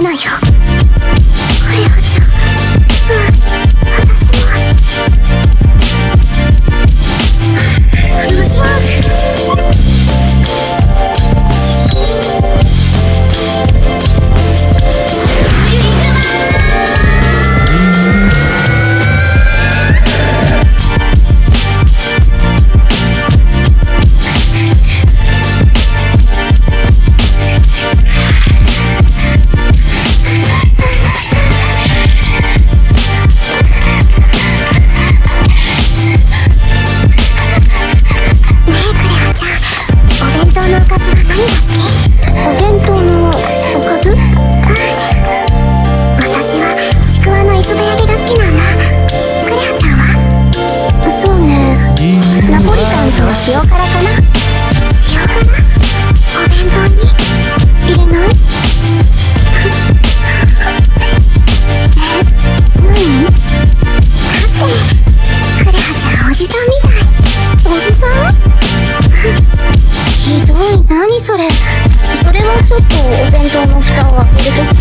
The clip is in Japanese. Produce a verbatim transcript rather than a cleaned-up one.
ないよ。クレアちゃん、うん、私も。フラッシュバック。塩辛かな。塩辛？お弁当に入れない？え、何？だってクレアちゃんおじさんみたい。おじさん？ひどい。何それ。それはちょっとお弁当の蓋を開けると